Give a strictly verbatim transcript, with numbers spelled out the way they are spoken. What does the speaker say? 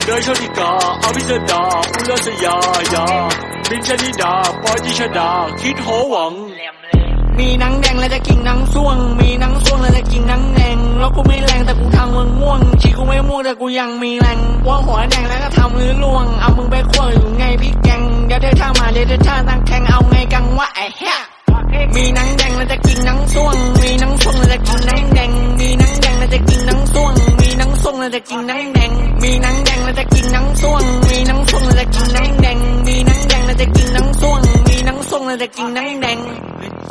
เดินเข้าที่กาอภิสดาอุลสยายาบินชนิดาปอยจิชดาคิดโหวังมีหนังแดงแล้วจะกินหนังส่วงมีหนังส่วงแล้วจะกินหนังแดงแล้วกูไม่แรงแต่กูทำมึงม่วงชีกูไม่ม่วงแต่กูยังมีแรงว่าหัวแดงแล้วก็ทำมือล่วงเอามึงไปคั่วอยู่ไงพี่แกงเดี๋ยวเธอท่ามาเดี๋ยวเธอท่าตั้งแข่งเอาไงกังวะไอ้เหี้ยมีหนังแดงแล้วจะกินหนังส่วงมีหนังส่วงแล้วจะกินหนังแดงมีหนังแดงแล้วจะกินหนังส่วงมีหนังส่วงแล้วจะกินหนังแดงมีหนังแดงแล้วจะกินหนังส่วงมีหนังส่วงแล้วจะกินหนังแดงมีหนังแดงแล้วจะกินหนังส่วงมีหนังส่วงแล้วจะกินหนังแดง